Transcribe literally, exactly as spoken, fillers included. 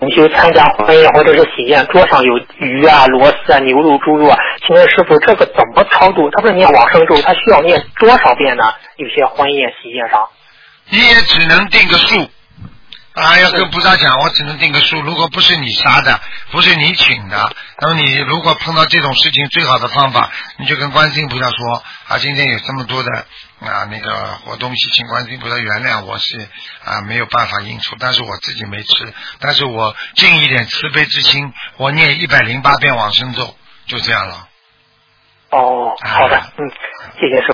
去参加婚宴或者是喜宴，桌上有鱼啊、螺丝啊、牛肉、猪肉啊，请问师傅这个怎么操作？他不是念往生咒，他需要念多少遍呢？有些婚宴喜宴上， 你也只能定个数。啊，要跟菩萨讲，我只能定个数。如果不是你杀的，不是你请的，那么你如果碰到这种事情，最好的方法，你就跟观世音菩萨说啊，今天有这么多的啊那个活东西，请观世音菩萨原谅，我是啊没有办法应出，但是我自己没吃，但是我尽一点慈悲之心，我念一百零八遍往生咒，就这样了。 哦，好的，嗯，谢谢师傅。